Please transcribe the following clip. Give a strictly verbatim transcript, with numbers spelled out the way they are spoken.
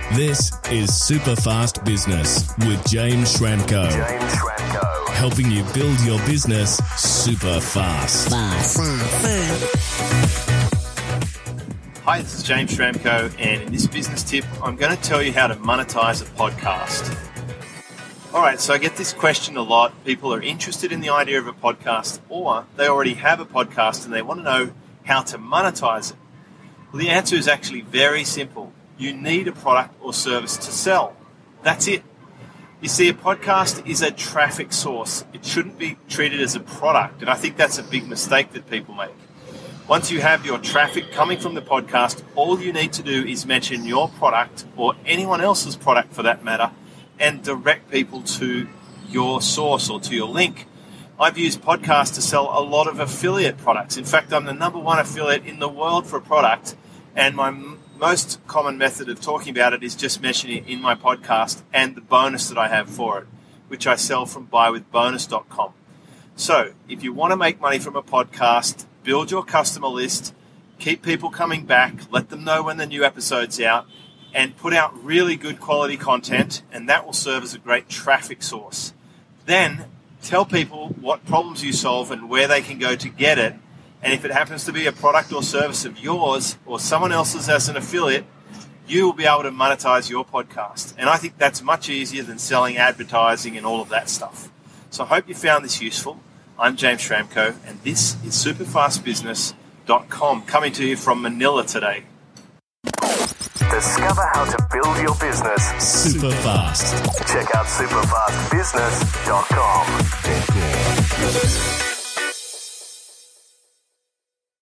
This is Superfast Business with James Schramko. James Schramko. Helping you build your business super fast. Fast. Hi, this is James Schramko, and in this business tip, I'm going to tell you how to monetize a podcast. All right, so I get this question a lot. People are interested in the idea of a podcast, or they already have a podcast and they want to know how to monetize it. Well, the answer is actually very simple. You need a product or service to sell. That's it. You see, a podcast is a traffic source. It shouldn't be treated as a product, and I think that's a big mistake that people make. Once you have your traffic coming from the podcast, all you need to do is mention your product or anyone else's product for that matter and direct people to your source or to your link. I've used podcasts to sell a lot of affiliate products. In fact, I'm the number one affiliate in the world for a product, and my m- most common method of talking about it is just mentioning it in my podcast and the bonus that I have for it, which I sell from buy with bonus dot com. So if you want to make money from a podcast, build your customer list, keep people coming back, let them know when the new episode's out, and put out really good quality content, and that will serve as a great traffic source. Then tell people what problems you solve and where they can go to get it. And if it happens to be a product or service of yours or someone else's as an affiliate, you will be able to monetize your podcast. And I think that's much easier than selling advertising and all of that stuff. So I hope you found this useful. I'm James Schramko, and this is superfast business dot com, coming to you from Manila today. Discover how to build your business super fast. Check out superfast business dot com.